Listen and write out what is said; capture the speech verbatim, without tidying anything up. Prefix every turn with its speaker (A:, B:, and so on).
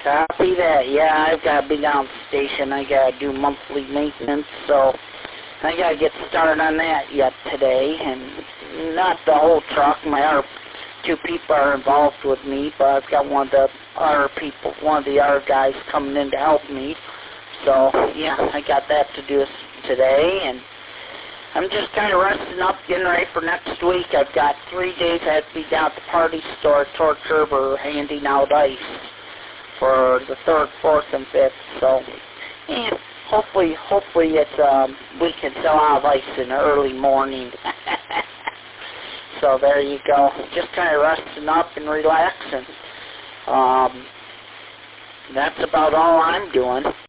A: Copy that. Yeah, I've got to be down at the station. I got to do monthly maintenance, so I got to get started on that yet today. And not the whole truck. My other two people are involved with me, but I've got one of the other people, one of the other guys coming in to help me. So, yeah, I got that to do today, and I'm just kind of resting up, getting ready for next week. I've got three days I have to be down at the party store at Torch River handing out ice for the third, fourth, and fifth. So, yeah, hopefully, hopefully it's um, we can sell out of ice in the early morning. So there you go. Just kind of resting up and relaxing. Um, that's about all I'm doing.